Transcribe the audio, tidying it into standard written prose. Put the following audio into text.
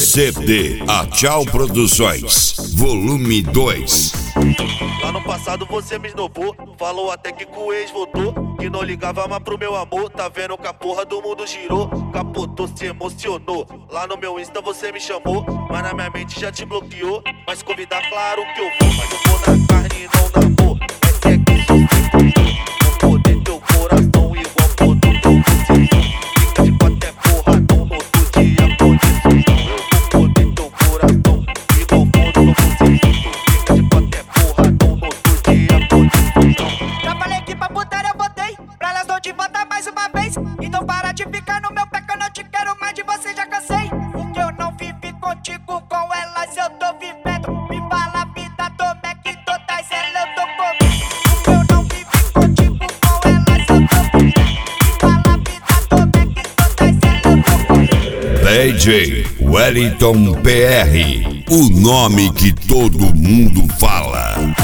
CD A Tchau Produções, volume 2. Lá no passado você me esnobou, falou até que com o ex voltou, que não ligava mais pro meu amor. Tá vendo que a porra do mundo girou, capotou, se emocionou. Lá no meu Insta você me chamou, mas na minha mente já te bloqueou. Mas convidar, claro que eu vou, mas eu vou na carne e não na amor. Mas é que sou vou poder teu coração igual todo teu você. Fica de quatro é porra, no outro dia por isso. Eu vou poder teu coração igual todo você. Fica de quatro é porra, no outro dia por isso. Já falei que pra putaria eu botei, pra elas não te botar mais uma vez. Então para de ficar no meu pé que eu não te quero mais, de você já cansei. O que eu não vivi contigo, com elas eu tô vivendo. Me fala a vida, tô Mac, todas elas eu tô comendo. O que eu não vivi contigo, com elas eu tô vivendo. Me fala a vida, tô Mac, todas elas eu tô comendo. DJ Wellington PR, o nome que todo mundo fala.